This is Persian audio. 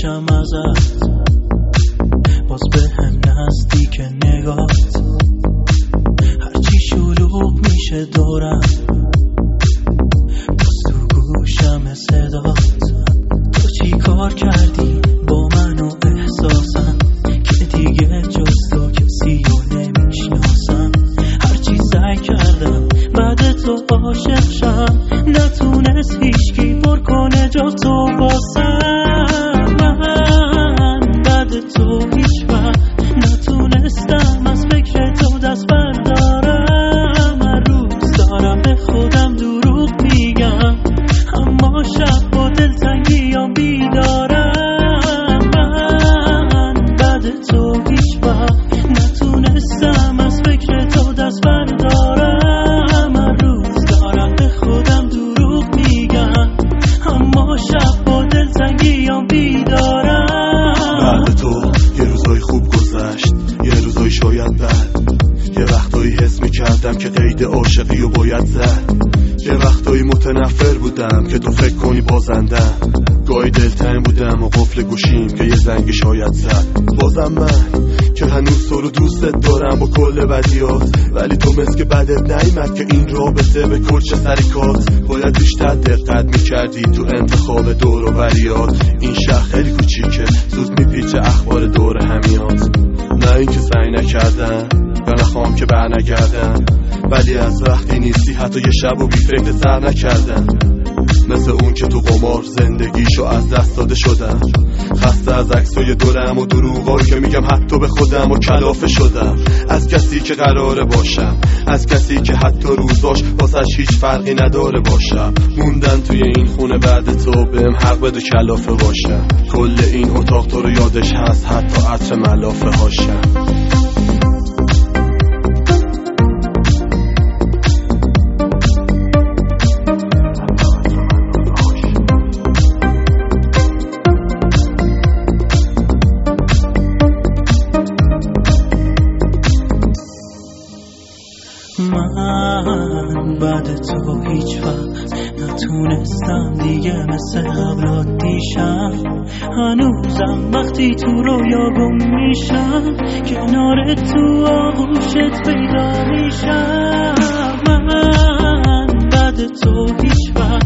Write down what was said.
میشم ازت، باز به هم نزدیک نگات، هرچی شلوغ میشه دورم، باز تو گوشم صدات. تو چی کار کردی با من و احساسم که دیگه جز تو کسی رو نمیشناسم؟ هرچی سعی کردم بعد تو عاشق شم، نتونست هیچکی پر کنه جز تو واسم. من بعد تو هیچ وقت نتونستم از فکر تو دست بردارم. هر روز دارم به خودم دروغ میگم، اما شب با دلتنگیام بیدارم. من بعد تو هیچ وقت نتونستم از فکر تو دست بردارم. هر روز دارم به خودم دروغ میگم، اما شب با دلتنگیام بیدارم. بعد تو یه روزای خوب گذشت، یه روزای شاید بد، یه وقتایی حس میکردم که قید عاشقی رو باید زد، یه وقتایی متنفر بودم که تو فکر کنی بازندم، گاهی دلتنگ بودم و قفل گوشیم که یه زنگ شاید زد. بازم من که هنوز تو رو دوستت دارم با کل بدیات، ولی تو مثل که بدت نیمد که این رابطه به کلچه سریکات. باید بیشتر دقت میکردی تو انتخاب دور و بریات، این شهر خیلی کوچیکه زود میپیچه اخبار دور همیات. نه این که سعی نکردم یا نخوام که برنگردم، ولی از وقتی نیستی حتی یه شب و بی فکر سر نکردم. مثل اون که تو قمار زندگیشو از دست داده شدم، خسته از عکسای دورم و دروغایی که میگم حتی به خودم و کلافه شدم. از کسی که قراره باشم، از کسی که حتی روزاش واسش هیچ فرقی نداره باشم. موندن توی این خونه بعد تو بهم حق بده کلافه باشم. کل این اتاق تو رو یادش هست، حتی عطر ملافه هاشم. من بعد تو هیچ وقت نتونستم دیگه مثل قبل عادیشم. هنوزم وقتی تو رویا گم میشم، کنار تو آغوشت پیدا میشم. من بعد تو هیچ وقت